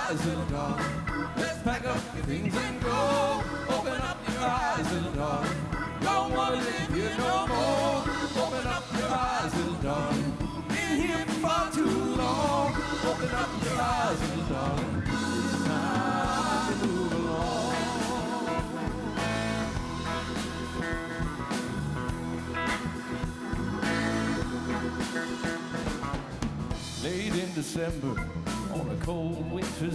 eyes, little darling. Let's pack up your things and go. Open up your eyes, little darling. Don't wanna live here no more. Open up your eyes, little darling. Been here for far too long. Open up your eyes, little darling. It's time to move along. Late in December, on a cold winter's